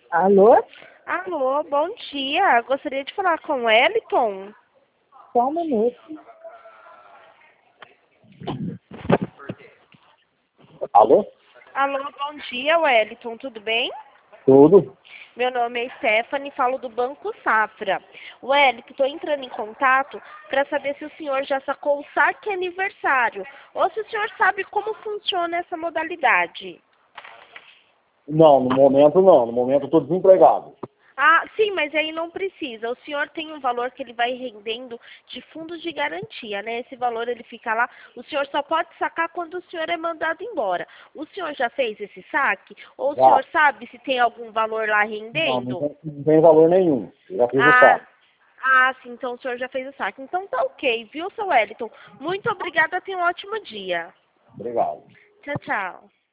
Alô? Alô, bom dia. Gostaria de falar com o Wellington. Só um minuto. Alô? Alô, bom dia, Wellington. Tudo bem? Tudo? Meu nome é Stephanie, falo do Banco Safra. Wellington, estou entrando em contato para saber se o senhor já sacou o saque aniversário ou se o senhor sabe como funciona essa modalidade. Não, no momento não. No momento eu estou desempregado. Ah, sim, mas aí não precisa. O senhor tem um valor que ele vai rendendo de fundos de garantia, né? Esse valor ele fica lá. O senhor só pode sacar quando o senhor é mandado embora. O senhor já fez esse saque? Ou o Já. senhor sabe se tem algum valor lá Não, rendendo? não tem valor nenhum. Eu já fiz o Ah, saque. sim, então o senhor já fez o saque. Então tá ok, viu, seu Wellington? Muito obrigada, tenha um ótimo dia. Obrigado. Tchau, tchau.